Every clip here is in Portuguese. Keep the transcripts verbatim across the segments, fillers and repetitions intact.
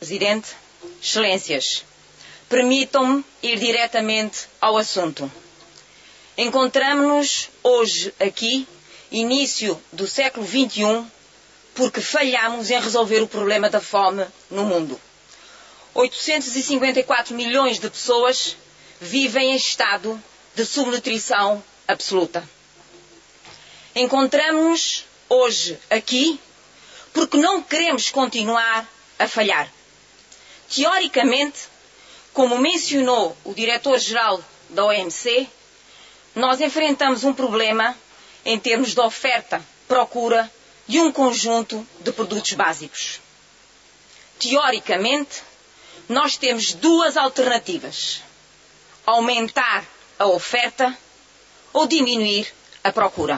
Presidente, Excelências, permitam-me ir diretamente ao assunto. Encontramo-nos hoje aqui, início do século vinte e um, porque falhamos em resolver o problema da fome no mundo. oitocentos e cinquenta e quatro milhões de pessoas vivem em estado de subnutrição absoluta. Encontramo-nos hoje aqui porque não queremos continuar a falhar. Teoricamente, como mencionou o diretor-geral da O M C, nós enfrentamos um problema em termos de oferta, procura de um conjunto de produtos básicos. Teoricamente, nós temos duas alternativas: aumentar a oferta ou diminuir a procura.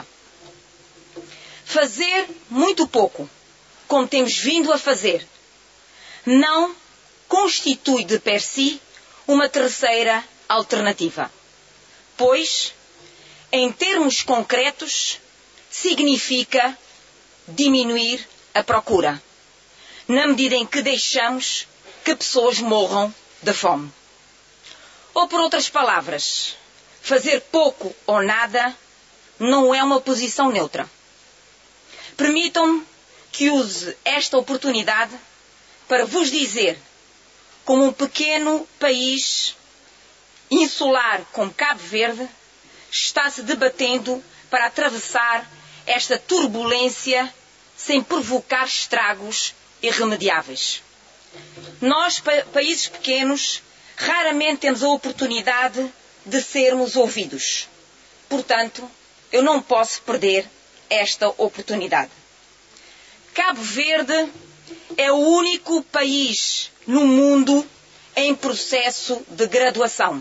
Fazer muito pouco, como temos vindo a fazer, não constitui de per si uma terceira alternativa, pois, em termos concretos, significa diminuir a procura, na medida em que deixamos que pessoas morram de fome. Ou, por outras palavras, fazer pouco ou nada não é uma posição neutra. Permitam-me que use esta oportunidade para vos dizer como um pequeno país insular como Cabo Verde está se debatendo para atravessar esta turbulência sem provocar estragos irremediáveis. Nós, pa países pequenos, raramente temos a oportunidade de sermos ouvidos. Portanto, eu não posso perder esta oportunidade. Cabo Verde é o único país no mundo em processo de graduação.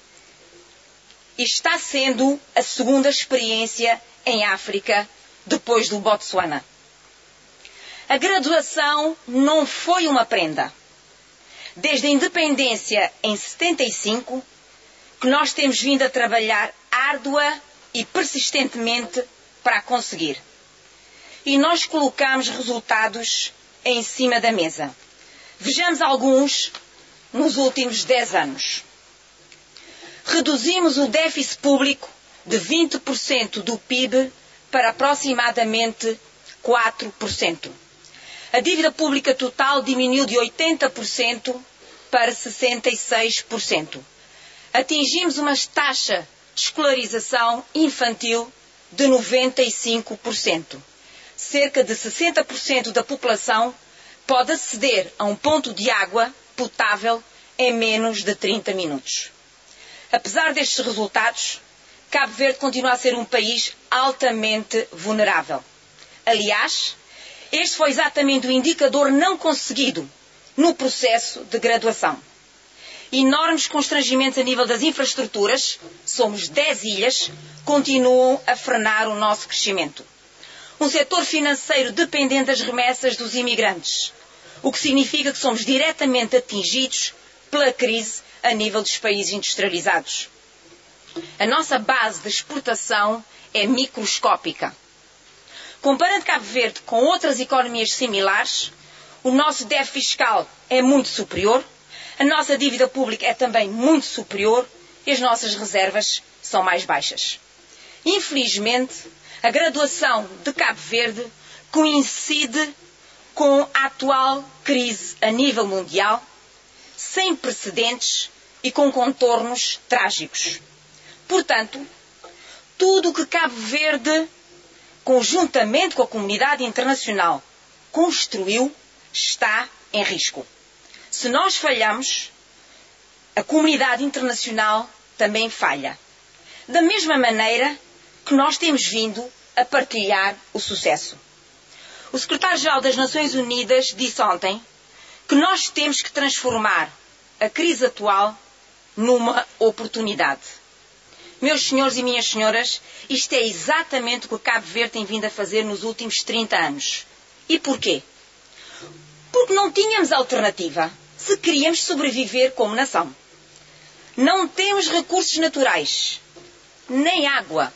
E está sendo a segunda experiência em África, depois do Botsuana. A graduação não foi uma prenda. Desde a independência em setenta e cinco, que nós temos vindo a trabalhar árdua e persistentemente para a conseguir. E nós colocamos resultados em cima da mesa. Vejamos alguns nos últimos dez anos. Reduzimos o déficit público de vinte por cento do P I B para aproximadamente quatro por cento. A dívida pública total diminuiu de oitenta por cento para sessenta e seis por cento. Atingimos uma taxa de escolarização infantil de noventa e cinco por cento. Cerca de sessenta por cento da população pode aceder a um ponto de água potável em menos de trinta minutos. Apesar destes resultados, Cabo Verde continua a ser um país altamente vulnerável. Aliás, este foi exatamente o indicador não conseguido no processo de graduação. Enormes constrangimentos a nível das infraestruturas, somos dez ilhas, continuam a frenar o nosso crescimento. Um setor financeiro dependente das remessas dos imigrantes, o que significa que somos diretamente atingidos pela crise a nível dos países industrializados. A nossa base de exportação é microscópica. Comparando Cabo Verde com outras economias similares, o nosso déficit fiscal é muito superior, a nossa dívida pública é também muito superior e as nossas reservas são mais baixas. Infelizmente, a graduação de Cabo Verde coincide com a atual crise a nível mundial, sem precedentes e com contornos trágicos. Portanto, tudo o que Cabo Verde, conjuntamente com a comunidade internacional, construiu, está em risco. Se nós falhamos, a comunidade internacional também falha. Da mesma maneira que nós temos vindo a partilhar o sucesso. O secretário-geral das Nações Unidas disse ontem que nós temos que transformar a crise atual numa oportunidade. Meus senhores e minhas senhoras, isto é exatamente o que Cabo Verde tem vindo a fazer nos últimos trinta anos. E porquê? Porque não tínhamos alternativa se queríamos sobreviver como nação. Não temos recursos naturais, nem água.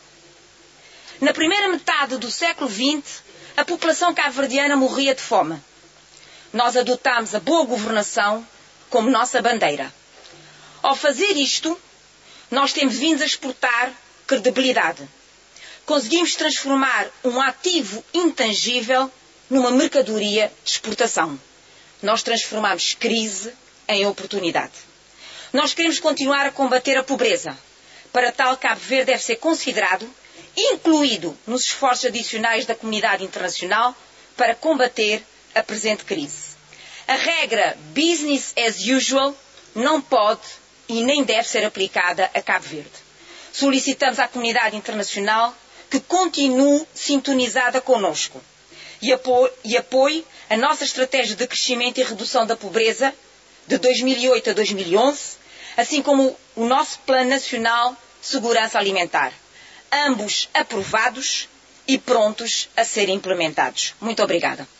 Na primeira metade do século vinte, a população cabo-verdiana morria de fome. nós adotamos a boa governação como nossa bandeira. Ao fazer isto, nós temos vindo a exportar credibilidade. Conseguimos transformar um ativo intangível numa mercadoria de exportação. Nós transformamos crise em oportunidade. Nós queremos continuar a combater a pobreza. Para tal, Cabo Verde deve ser considerado, incluído nos esforços adicionais da comunidade internacional para combater a presente crise. A regra business as usual não pode e nem deve ser aplicada a Cabo Verde. Solicitamos à comunidade internacional que continue sintonizada connosco e apoie, e apoie a nossa estratégia de crescimento e redução da pobreza de dois mil e oito a dois mil e onze, assim como o nosso Plano Nacional de Segurança Alimentar, ambos aprovados e prontos a serem implementados. Muito obrigada.